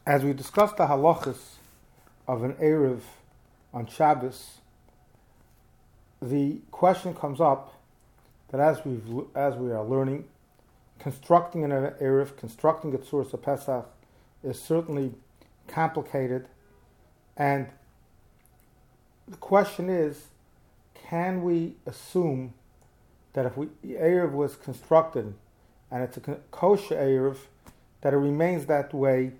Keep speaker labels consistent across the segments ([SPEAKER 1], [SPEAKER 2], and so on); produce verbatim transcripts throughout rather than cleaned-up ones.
[SPEAKER 1] As we discussed the halachas of an Erev on Shabbos, the question comes up that as we as we are learning, constructing an Erev, constructing a Tzuras of Pesach is certainly complicated, and the question is, can we assume that if we, the Erev was constructed and it's a kosher Erev, that it remains that way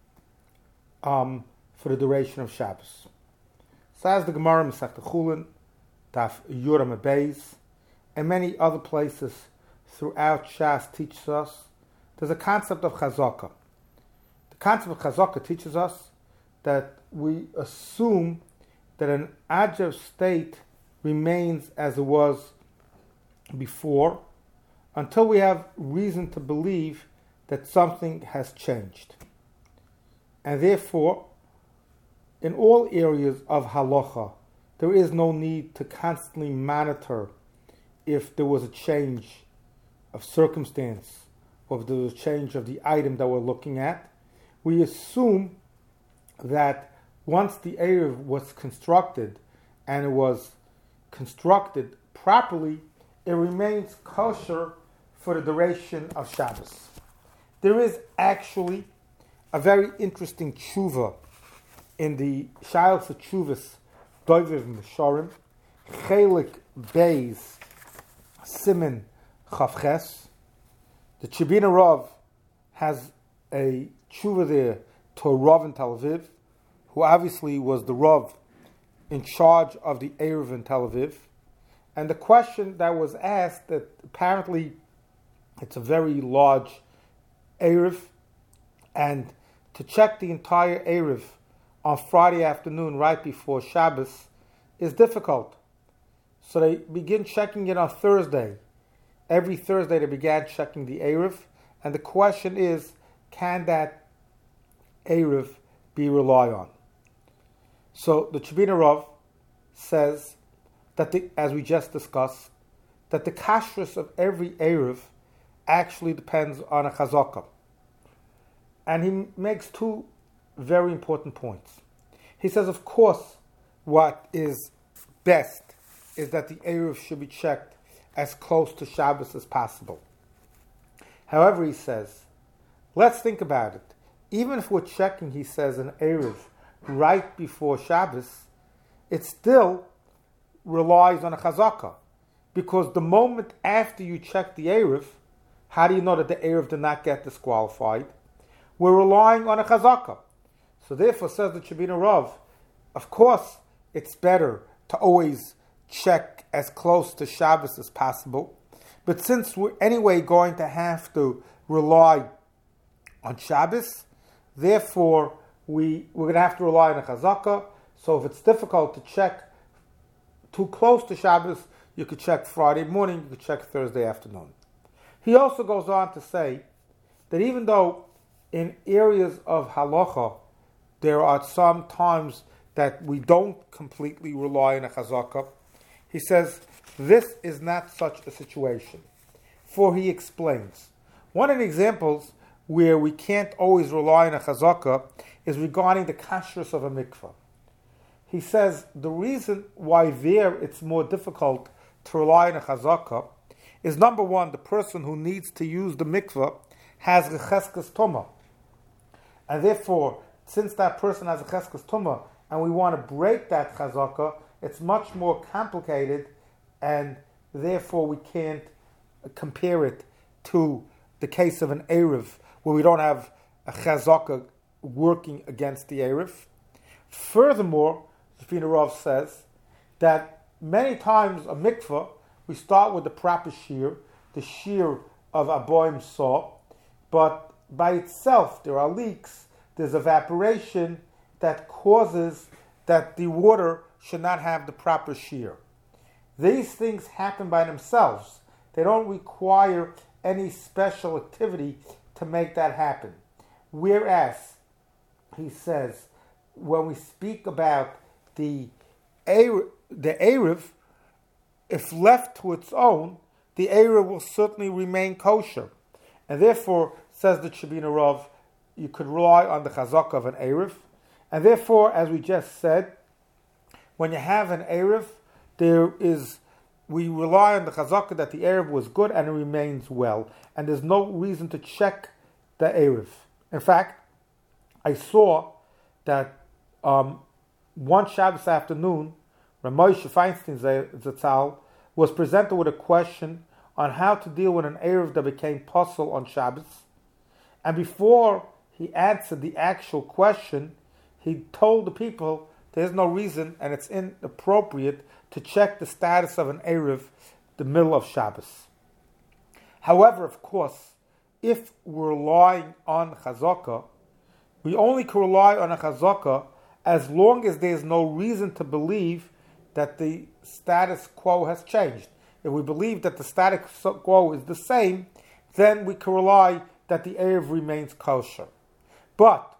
[SPEAKER 1] um, for the duration of Shabbos? So as the Gemara Masechta Chulin, Daf Yura Beis, and many other places throughout Shas teaches us, there's a concept of chazaka. The concept of chazaka teaches us that we assume that an ajev state remains as it was before until we have reason to believe that something has changed. And therefore, in all areas of halacha, there is no need to constantly monitor if there was a change of circumstance or if there was a change of the item that we're looking at. We assume that once the Erev was constructed and it was constructed properly, it remains kosher for the duration of Shabbos. There is actually a very interesting tshuva in the Shaylos Tshuvas Doviv Meshorim, Chelik Beis Simen Chavches. The Chibina Rav has a tshuva there to a Rav in Tel Aviv, who obviously was the Rav in charge of the Erev in Tel Aviv. And the question that was asked, that apparently it's a very large Erev, and to check the entire Erev on Friday afternoon right before Shabbos is difficult. So they begin checking it on Thursday. Every Thursday they began checking the Erev, and the question is, can that Erev be relied on? So the Chibina Rav says that, the, as we just discussed, that the kashrus of every Erev actually depends on a chazaka. And he makes two very important points. He says, of course, what is best is that the Erev should be checked as close to Shabbos as possible. However, he says, let's think about it. Even if we're checking, he says, an Erev right before Shabbos, it still relies on a chazaka. Because the moment after you check the Erev, how do you know that the Erev did not get disqualified? We're relying on a chazaka. So therefore, says the Chibina Rav, of course, it's better to always check as close to Shabbos as possible. But since we're anyway going to have to rely on Shabbos, therefore, we, we're going to have to rely on a chazaka. So if it's difficult to check too close to Shabbos, you could check Friday morning, you could check Thursday afternoon. He also goes on to say that even though in areas of halacha, there are some times that we don't completely rely on a chazaka, he says this is not such a situation. For he explains, one of the examples where we can't always rely on a chazaka is regarding the kashrus of a mikveh. He says the reason why there it's more difficult to rely on a chazaka is, number one, the person who needs to use the mikveh has a cheskes tuma. And therefore, since that person has a cheskes tuma, and we want to break that chazaka, it's much more complicated, and therefore we can't compare it to the case of an Erev, where we don't have a chazaka working against the Erev. Furthermore, Chibina Rav says that many times a mikveh, we start with the proper shear, the shear of aboim saw, but by itself there are leaks, there's evaporation that causes that the water should not have the proper shear. These things happen by themselves. They don't require any special activity to make that happen. Whereas, he says, when we speak about the Erev, the Erev, if left to its own, the Erev will certainly remain kosher. And therefore, says the Chibina Rav, you could rely on the chazaka of an Erev. And therefore, as we just said, when you have an Erev, there is, we rely on the chazaka that the Erev was good and it remains well. And there's no reason to check the Erev. In fact, I saw that um, one Shabbos afternoon, Ramoshe Feinstein Zatzal was presented with a question on how to deal with an Erev that became puzzle on Shabbos. And before he answered the actual question, he told the people there's no reason and it's inappropriate to check the status of an Erev the middle of Shabbos. However, of course, if we're relying on Chazakah, we only can rely on a Chazakah as long as there's no reason to believe that the status quo has changed. If we believe that the status quo is the same, then we can rely that the Erev remains kosher. But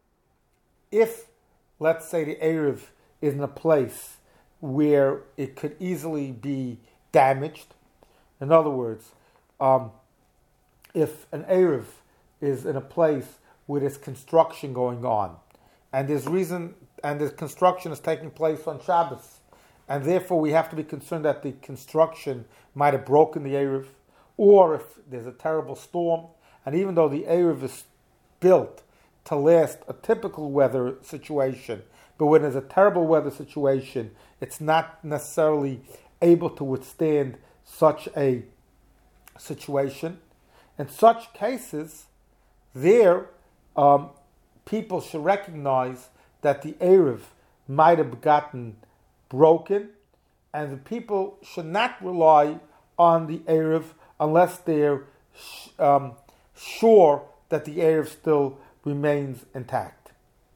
[SPEAKER 1] if, let's say, the Erev is in a place where it could easily be damaged, in other words, um, if an Erev is in a place where there's construction going on, and there's reason, and the construction is taking place on Shabbos, and therefore we have to be concerned that the construction might have broken the Erev, or if there's a terrible storm, and even though the Erev is built to last a typical weather situation, but when there's a terrible weather situation, it's not necessarily able to withstand such a situation. In such cases, there, um, people should recognize that the Erev might have gotten broken, and the people should not rely on the Erev unless they're sh- um, sure that the Erev still remains intact.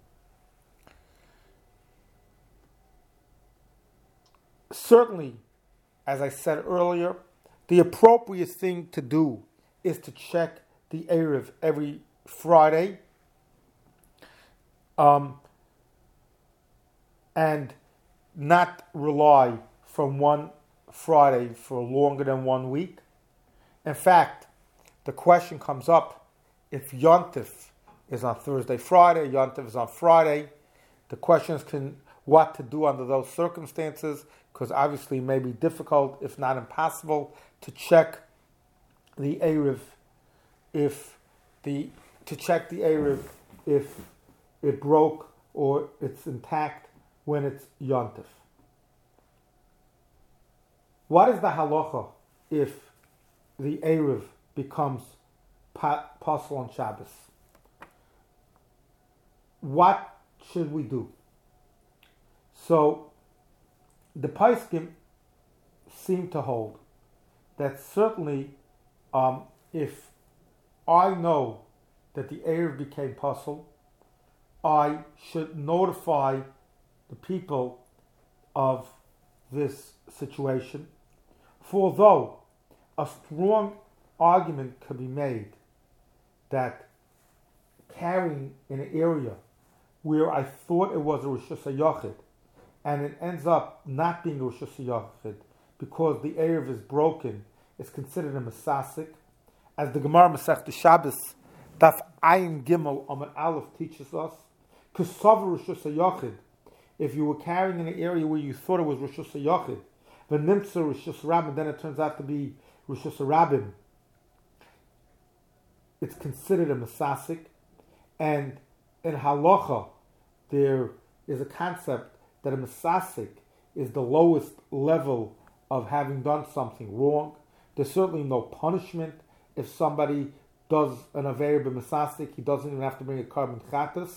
[SPEAKER 1] Certainly, as I said earlier, the appropriate thing to do is to check the Erev every Friday, um, and not rely from one Friday for longer than one week. In fact, the question comes up, if Yontif is on Thursday, Friday, Yontif is on Friday, the question is can, what to do under those circumstances, because obviously it may be difficult, if not impossible, to check the Erev if the to check the Erev if it broke or it's intact when it's Yontif. What is the halacha if the Erev becomes puzzle on Shabbos? What should we do? So the Paiskim seem to hold that certainly um, if I know that the Erev became puzzle, I should notify the people of this situation. For although a strong argument could be made that carrying in an area where I thought it was a Rosh Hashanah and it ends up not being a Rosh Hashanah because the Erev is broken, is considered a Masasik, as the Gemara Masech Shabbos Daf Ayin Gimel Amar Aleph teaches us, Kusav Rosh Hashanah, if you were carrying in an area where you thought it was Rosh Hashanah, the Nimtza Rosh Hashanah, then it turns out to be Rosh Hashanah, it's considered a Masasik, and in Halacha there is a concept that a Masasik is the lowest level of having done something wrong. There's certainly no punishment if somebody does an Aveir b'Masasik, he doesn't even have to bring a carbon chatas.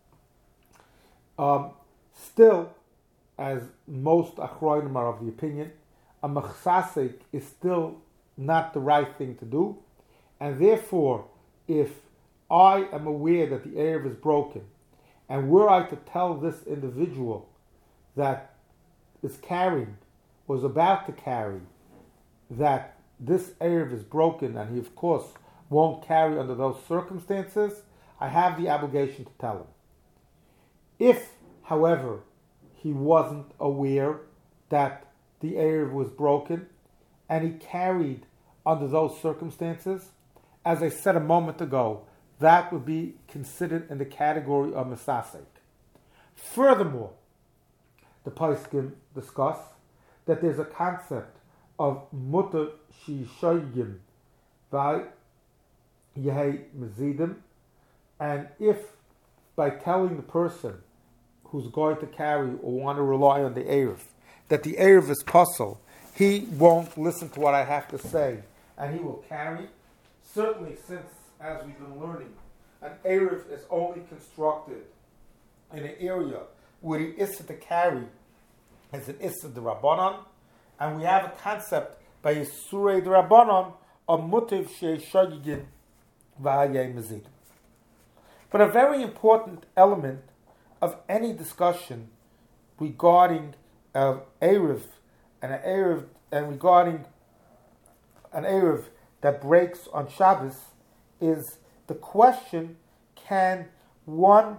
[SPEAKER 1] Um, still, as most Achroinim are of the opinion, a Masasik is still not the right thing to do, and therefore, if I am aware that the Erev is broken, and were I to tell this individual that is carrying, was about to carry, that this Erev is broken, and he of course won't carry under those circumstances, I have the obligation to tell him. If, however, he wasn't aware that the Erev was broken, and he carried under those circumstances, as I said a moment ago, that would be considered in the category of Mesasek. Furthermore, the Poskim discuss that there's a concept of Mutter Shishoyim by Yehei Mezidim, and if by telling the person who's going to carry or want to rely on the Erev that the Erev is puzzle, he won't listen to what I have to say and he will carry. Certainly, since, as we've been learning, an Erev is only constructed in an area where the Issa to carry is an Issa de Rabbanon, and we have a concept by Yisurei de Rabbanon of Mutiv Shei Shogigin V'Hayei Mezid. But a very important element of any discussion regarding uh, Erev and an Erev and regarding an Erev that breaks on Shabbos is the question: can one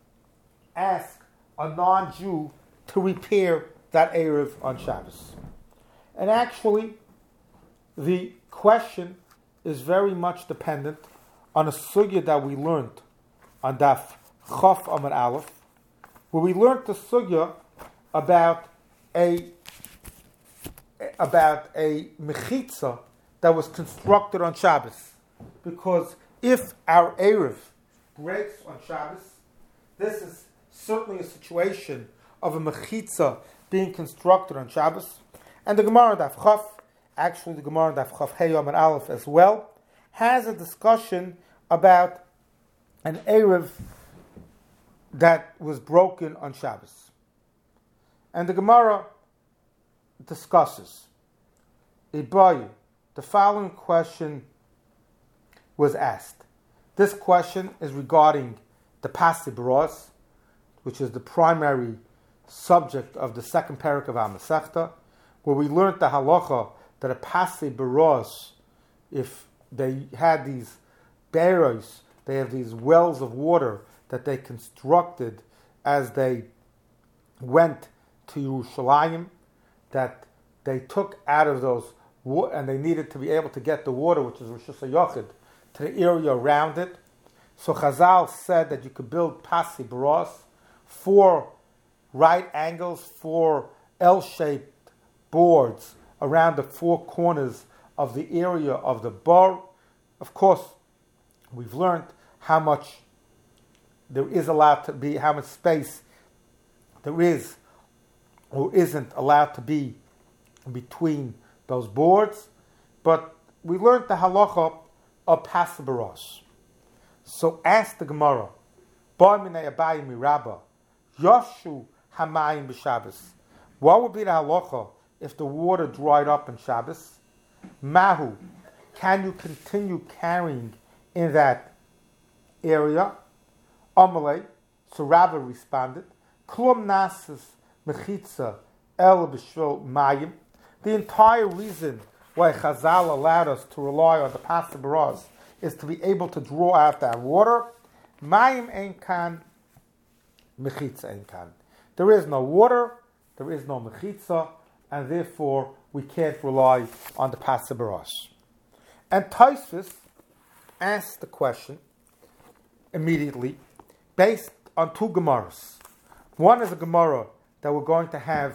[SPEAKER 1] ask a non-Jew to repair that Erev on Shabbos? And actually, the question is very much dependent on a sugya that we learned on Daf Chaf Amud Aleph, where we learned the sugya about a about a mechitza that was constructed on Shabbos. Because if our Erev breaks on Shabbos, this is certainly a situation of a mechitza being constructed on Shabbos. And the Gemara Daf Chaf, actually the Gemara Daf Chaf Hey Amud Aleph as well, has a discussion about an Erev that was broken on Shabbos. And the Gemara discusses, Ibayu, the following question was asked. This question is regarding the Pasi Baros, which is the primary subject of the second parak of our Masechta, where we learned the halacha that a Pasi Baros, if they had these beros, they have these wells of water that they constructed as they went to Yerushalayim, that they took out of those, and they needed to be able to get the water, which is Rosh Hashanah, to the area around it. So Chazal said that you could build Pasi Baros, four right angles, four L-shaped boards around the four corners of the area of the bar. Of course, we've learned how much there is allowed to be, how much space there is or isn't allowed to be between those boards. But we learned the halacha of Pasi Baros. So ask the Gemara, Ba minei Abayi mirabba, Yoshu hamayim b'Shabbos. What would be the halacha if the water dried up in Shabbos? Mahu, can you continue carrying in that area? Amalei, so Rava responded, Klum nasis mechitza el b'shvil mayim. The entire reason why Chazal allowed us to rely on the Pasi Baros is to be able to draw out that water. Mayim ein kan, mechitza ein kan. There is no water, there is no mechitza, and therefore we can't rely on the Pasi Baros. And Tosfos asked the question immediately based on two Gemaras. One is a Gemara that we're going to have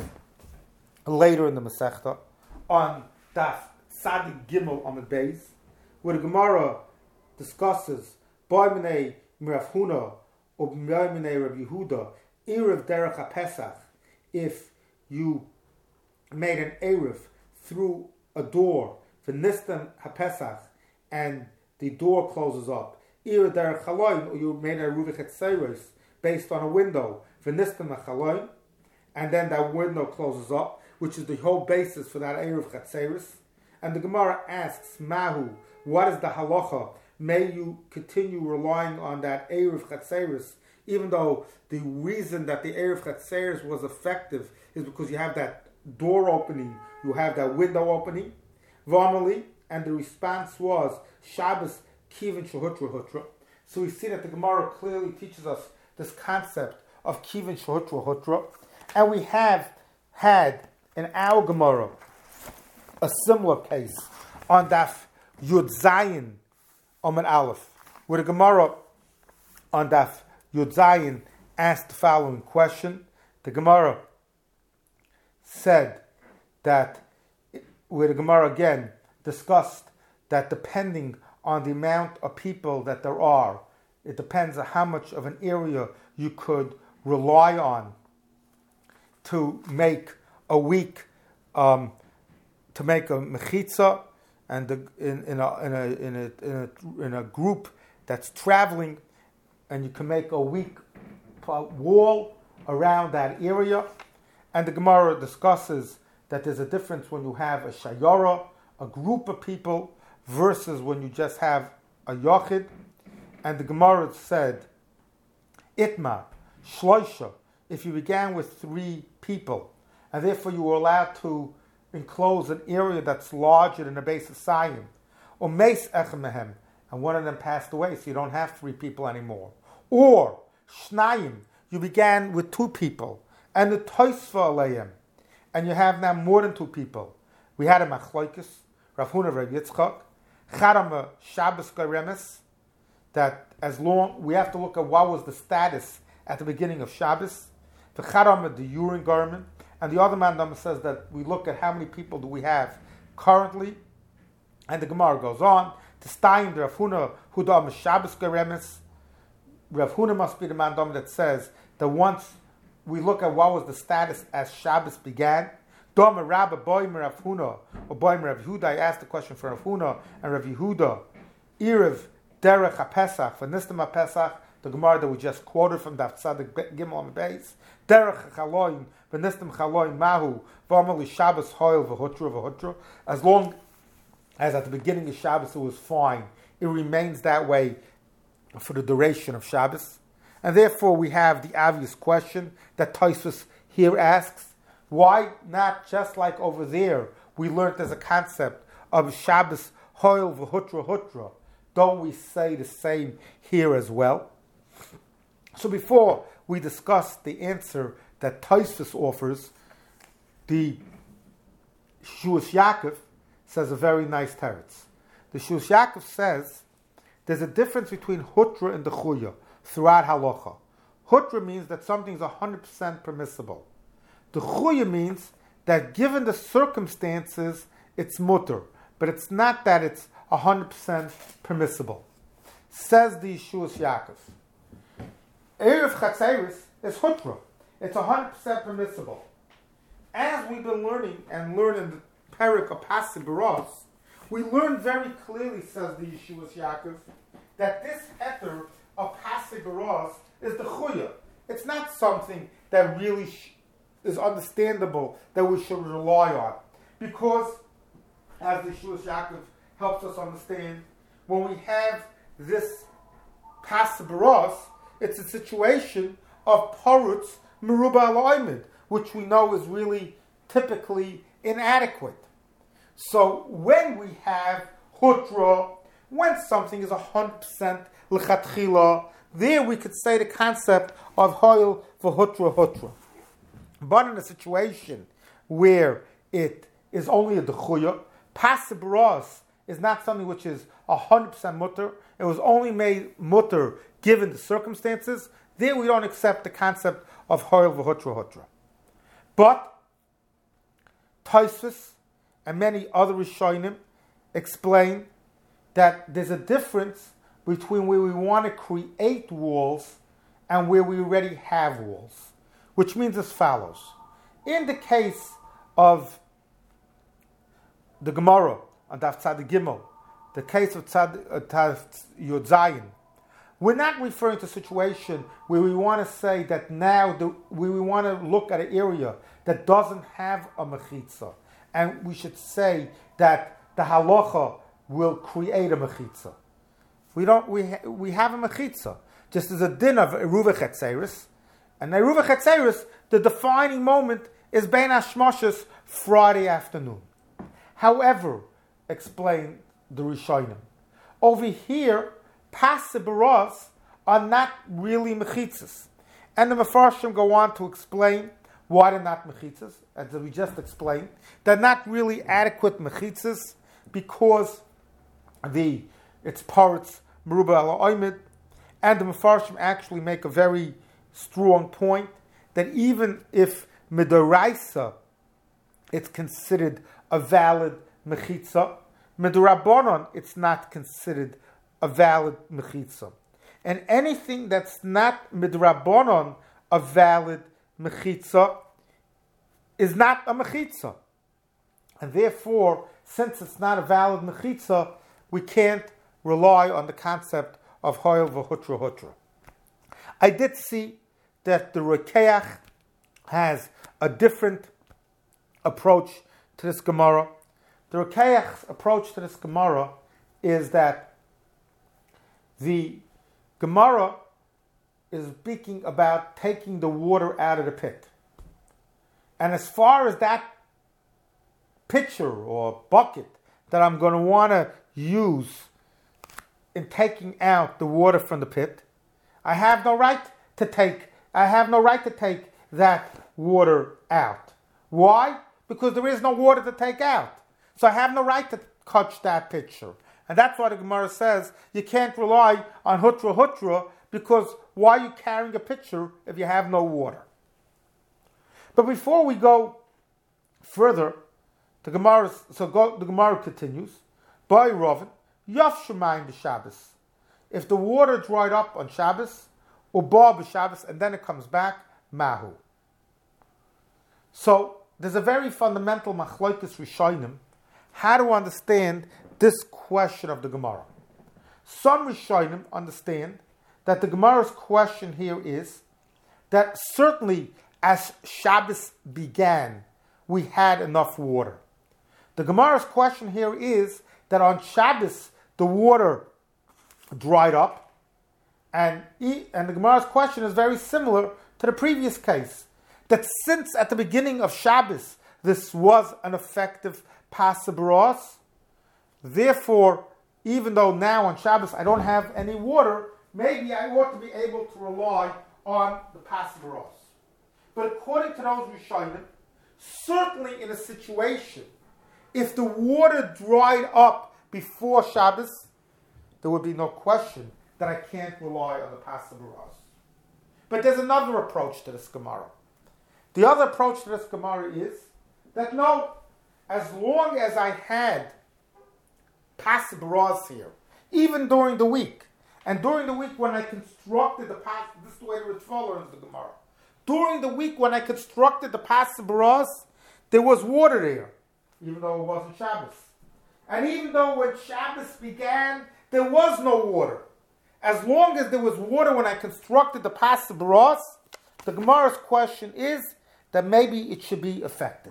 [SPEAKER 1] later in the Masechta on Daf Tzadik Gimel on the base, where the Gemara discusses Boi Minei Mirav Huna or Boi Minei Rav Yehuda Erev Derech HaPesach, if you made an Erev through a door V'nistam HaPesach and the door closes up, Erev Derech Chaloin, or you made a Erev Chetzeres based on a window V'nistam HaChaloin, and then that window closes up, which is the whole basis for that Erev Chetzeres. And the Gemara asks, Mahu, what is the halacha? May you continue relying on that Erev Chetzeres, even though the reason that the Erev Chetzeres was effective is because you have that door opening, you have that window opening. V'amali, and the response was, Shabbos Kivin Shehutra Hutra. So we see that the Gemara clearly teaches us this concept of Kivin Shehutra Hutra. And we have had in our Gemara a similar case on Daf Yud Zayin Amud Aleph, where the Gemara on Daf Yud Zayin asked the following question. The Gemara said that, where the Gemara again discussed that depending on the amount of people that there are, it depends on how much of an area you could rely on to make a week, um, to make a mechitza, and the, in, in, a, in, a, in, a, in, a, in a group that's traveling, and you can make a week wall around that area. And the Gemara discusses that there's a difference when you have a shayara, a group of people, versus when you just have a yochid. And the Gemara said, Itmar, shloisha, if you began with three people, and therefore you were allowed to enclose an area that's larger than a base of Sayim, or meis echem mehem, and one of them passed away, so you don't have three people anymore. Or shnayim, you began with two people, and the toisva aleim, and you have now more than two people. We had a machloikis, Rav Huna Rav Yitzchak, Charama Shabbos Garemes, that as long, we have to look at what was the status at the beginning of Shabbos, the Charama, the urine garment, and the other mandam says that we look at how many people do we have currently, and the Gemara goes on, to Stein, the Rav Huna, Hudam Shabbos Garemes, Rav Huna must be the mandam that says that once we look at what was the status as Shabbos began, Dom Rabba Boimer Rav Huna or Boimer Rav Yehuda. I asked the question for Rav Huna and Rav Yehuda. Erev Derech HaPesach, for Nistam HaPesach, the Gemara that we just quoted from Daf Tzadik Gimel on the base. Derech HaChaloim, for Nistam Chaloim Mahu, V'amali Shabbos Hoil V'hutra V'hutra. As long as at the beginning of Shabbos it was fine, it remains that way for the duration of Shabbos. And therefore we have the obvious question that Tosfos here asks, why not just like over there we learned as a concept of Shabbos Hoil V'hutra Hutra? Don't we say the same here as well? So before we discuss the answer that Tosfos offers, the Shuas Yaakov says a very nice teretz. The Shuas Yaakov says there's a difference between Hutra and the Chuya throughout halacha. Hutra means that something's one hundred percent permissible. The Chuya means that given the circumstances, it's mutter, but it's not that it's one hundred percent permissible. Says the Yeshuas Yaakov. Erev Chatzeris is Hutra. It's one hundred percent permissible. As we've been learning and learning the Perek of Pasuk Baros, we learn very clearly, says the Yeshuas Yaakov, that this heter of Pasuk Baros is the Chuya. It's not something that really sh- is understandable that we should rely on. Because, as the Yeshuas Yaakov helps us understand, when we have this Pasuk Baros, it's a situation of Parutz Meruba Al-Oimid, which we know is really typically inadequate. So when we have Hutra, when something is one hundred percent L'chatchila, there we could say the concept of Hoil V'hutra Hutra. But in a situation where it is only a Dechuya, Pasuk Baros is not something which is one hundred percent mutter. It was only made mutter given the circumstances. There we don't accept the concept of Hoil V'hutra Hutra. But Tosfos and many other Rishonim explain that there's a difference between where we want to create walls and where we already have walls, which means as follows. In the case of the Gemara on Daf Tzadik Gimel, the case of Tzad Yud Zayin, we're not referring to a situation where we want to say that now the, we, we want to look at an area that doesn't have a mechitza, and we should say that the halacha will create a mechitza. We don't. We ha, we have a mechitza, just as a din of eruva chetzeris, and eruva chetzeris, the defining moment is bein hashmashos Friday afternoon. However, explain the Rishonim, over here, Pasuk Baros are not really mechitzas, and the Mefarshim go on to explain why they're not mechitzas, as we just explained. They're not really adequate mechitzas because the it's parts Meruba ala oimid, and the Mefarshim actually make a very strong point that even if midoraisa, it's considered a valid mechitza, midorabonon, it's not considered a valid mechitza. And anything that's not midrabanon a valid mechitza is not a mechitza. And therefore, since it's not a valid mechitza, we can't rely on the concept of hoil v'hutra hutra. I did see that the Rokeach has a different approach to this Gemara. The Rokeach's approach to this Gemara is that the Gemara is speaking about taking the water out of the pit. And as far as that pitcher or bucket that I'm going to want to use in taking out the water from the pit, I have no right to take, I have no right to take that water out. Why? Because there is no water to take out. So I have no right to touch that pitcher. And that's why the Gemara says you can't rely on hutra hutra, because why are you carrying a pitcher if you have no water? But before we go further, the Gemara so go, the Gemara continues. By Ravin, Yaf Shemayim b'Shabbos. If the water dried up on Shabbos, Uba b'Shabbos, and then it comes back, Mahu. So there's a very fundamental machlokes rishonim how to understand this question of the Gemara. Some rishonim understand that the Gemara's question here is that certainly as Shabbos began, we had enough water. The Gemara's question here is that on Shabbos the water dried up, and and the Gemara's question is very similar to the previous case, that since at the beginning of Shabbos this was an effective pasabaros, therefore, even though now on Shabbos I don't have any water, maybe I ought to be able to rely on the pasabaros. But according to those Rishonim, certainly in a situation, if the water dried up before Shabbos, there would be no question that I can't rely on the pasabaros. But there's another approach to this Gemara. The other approach to this Gemara is that no, as long as I had pasabaros here, even during the week, and during the week when I constructed the pas, this is the way the Ritva learns the Gemara. During the week when I constructed the pasabaros, there was water there, even though it wasn't Shabbos. And even though when Shabbos began, there was no water. As long as there was water when I constructed the pasabaros, the Gemara's question is that maybe it should be effective.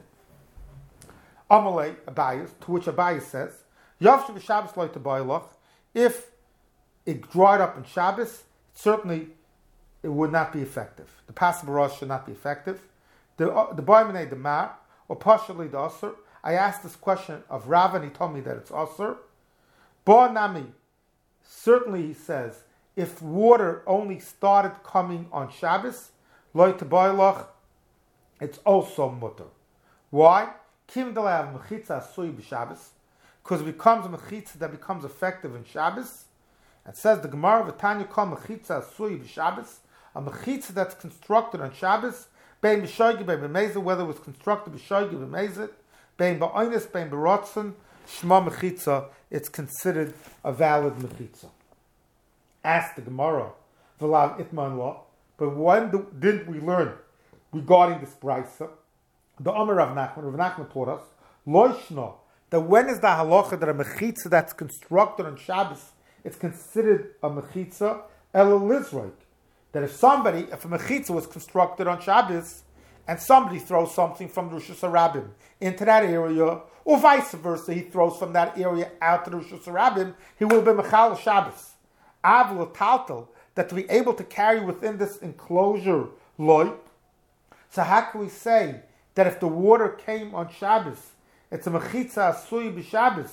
[SPEAKER 1] Amalei Abayis, to which Abayis says, Yavshu b'Shabbos lo t'bayilach, if it dried up in Shabbos, certainly it would not be effective. The pasabaros should not be effective. The uh, the Baiminei Demar, or partially the Asr, I asked this question of Rav, and he told me that it's Asr. Ba Nami, certainly he says, if water only started coming on Shabbos, lo t'bayilach, it's also mutter. Why? Kim delav mechitza asui b'Shabbos, because it becomes a mechitza that becomes effective in Shabbos. It says the Gemara v'tanya kol mechitza asui b'Shabbos, a mechitza that's constructed on Shabbos, bein b'shoigi, bein b'mezid, whether it was constructed b'shoigi, b'mezid, bein ba'onis, bein b'rotzen, shma mechitza, it's considered a valid mechitza. Ask the Gemara, v'lav itman law, but when do, didn't we learn regarding this brisa? The Omer Rav Nachman, Rav Nachman taught us, loishna, that when is the halacha that a mechitza that's constructed on Shabbos, it's considered a mechitza, el lizroik, that if somebody, if a mechitza was constructed on Shabbos, and somebody throws something from Rosh Hashanah into that area, or vice versa, he throws from that area out to the Rosh Hashanah, he will be mechal Shabbos. Avla taltal, that to be able to carry within this enclosure loy. So how can we say that if the water came on Shabbos, it's a mechitza asui b'Shabbos,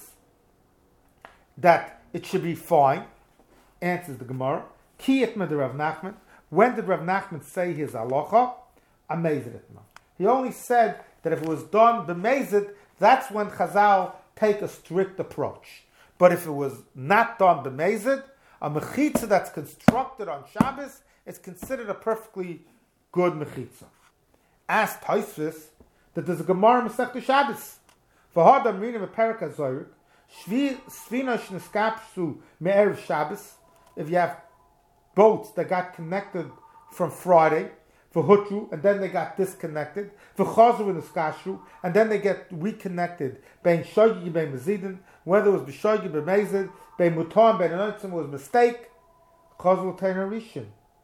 [SPEAKER 1] that it should be fine? Answers the Gemara. Ki itma de Rav Nachman. When did Rav Nachman say his halacha? Amazed itma. He only said that if it was done b'mezid, that's when Chazal take a strict approach. But if it was not done b'mezid, A mechitza that's constructed on Shabbos is considered a perfectly good mechitza. As Tosfos, that there's a Gemara Masechta Shabbos. V'hadam rinim beperek hazorik, svina shniskapsu me'erev Shabbos. If you have boats that got connected from Friday, v'hutru, and then they got disconnected, v'chazru and niskashu, and then they get reconnected. Bein shogi bein mezidin, whether it was b'shogi b'mezid, bein mutar bein anotzim was mistake, chazru teina rishon.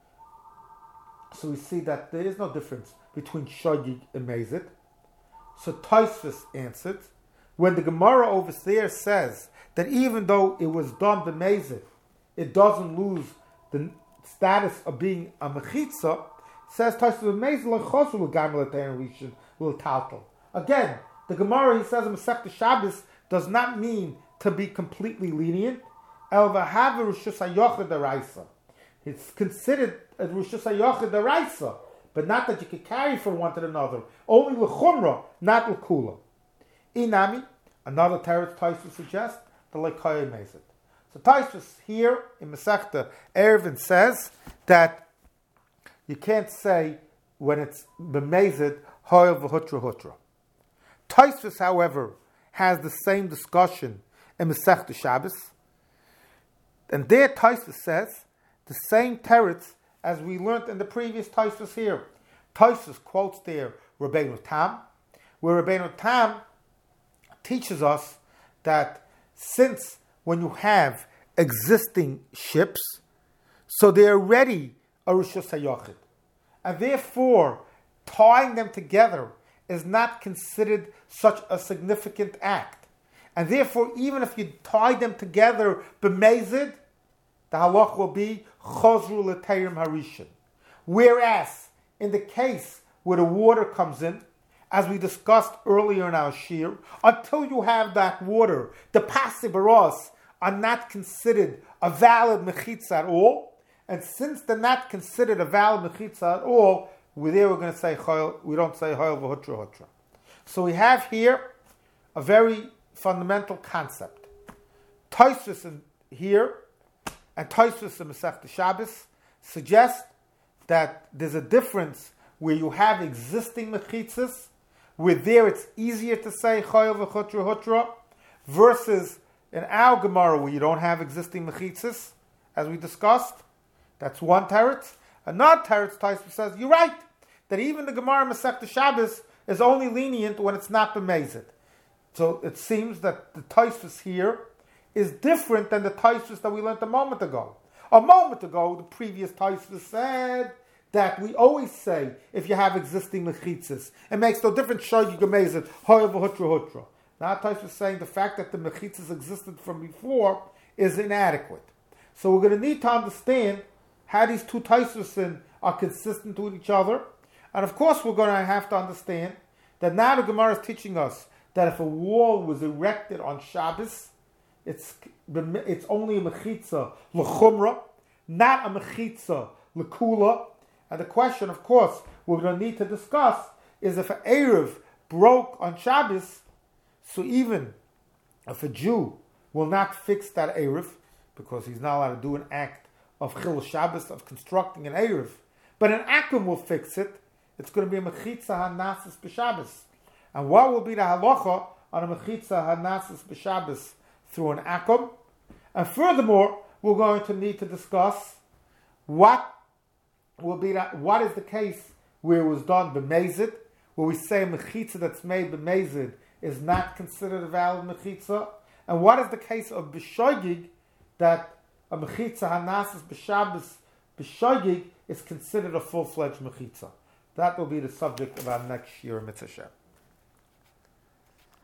[SPEAKER 1] So we see that there is no difference between shogi and mezid. So Tosfos answered, when the Gemara over there says that even though it was done b'mezid, it doesn't lose the status of being a mechitza. Says Tosfos b'mezid l'chosru l'gamel l'tein rishon l'taltal. Again, the Gemara, he says in Masechta Shabbos, does not mean to be completely lenient. El v'hava rishus hayochid deraisa. It's considered a rishus hayochid deraisa, but not that you can carry from one to another. Only l'chumra, not l'kula. Inami, another teretz Tosfos suggests, the l'koyim mezid. So Tosfos here in Masechta Eruvin says that you can't say when it's b'mezid hoil v'hutra hutra. Tosfos, however, has the same discussion in Masechta Shabbos, and there Tosfos says the same teretz as we learned in the previous Tosfos here. Tosfos quotes there Rabbeinu Tam, where Rabbeinu Tam teaches us that since when you have existing ships, so they are already a rishus hayochid, and therefore tying them together is not considered such a significant act, and therefore even if you tie them together b'mezid, the halach will be chozru l'teirim harishon. Whereas in the case where the water comes in, as we discussed earlier in our shir, until you have that water, the pasibaros are not considered a valid mechitza at all. And since they're not considered a valid mechitza at all, we're there we're going to say choil, we don't say choil v'hutra hutra. So we have here a very fundamental concept. Tosfos in here and Tosfos in Masechta Shabbos suggest that there's a difference where you have existing mechitzas, where there it's easier to say choil v'hutra hutra, versus in our Gemara where you don't have existing mechitzas, as we discussed. That's one teretz. Another teretz, Tosfos says, you're right, that even the Gemara Masechta Shabbos is only lenient when it's not b'mezid. So it seems that the Tosfos here is different than the Tosfos that we learned a moment ago. A moment ago, the previous Tosfos said that we always say, if you have existing mechitzas, it makes no difference, shogi gemezid, hoyev v'hutra hutra. Now Tosfos is saying the fact that the mechitzas existed from before is inadequate. So we're going to need to understand how these two Tosfos are consistent with each other. And of course we're going to have to understand that now the Gemara is teaching us that if a wall was erected on Shabbos, it's it's only a mechitza l'chumra, not a mechitza l'kula. And the question, of course, we're going to need to discuss is if an Erev broke on Shabbos, so even if a Jew will not fix that Erev, because he's not allowed to do an act of Chil Shabbos, of constructing an Erev, but an Akum will fix it, it's going to be a Mechitza HaNasis B'Shabbos. And what will be the halacha on a Mechitza HaNasis B'Shabbos through an Akum? And furthermore, we're going to need to discuss what will be that, what is the case where it was done b'mezid, where we say a Mechitza that's made b'mezid is not considered a valid Mechitza, and what is the case of B'Shogig, that a Mechitza HaNasis B'Shabbos B'Shogig is considered a full-fledged Mechitza. That will be the subject of our next year, Mitzvah Shem.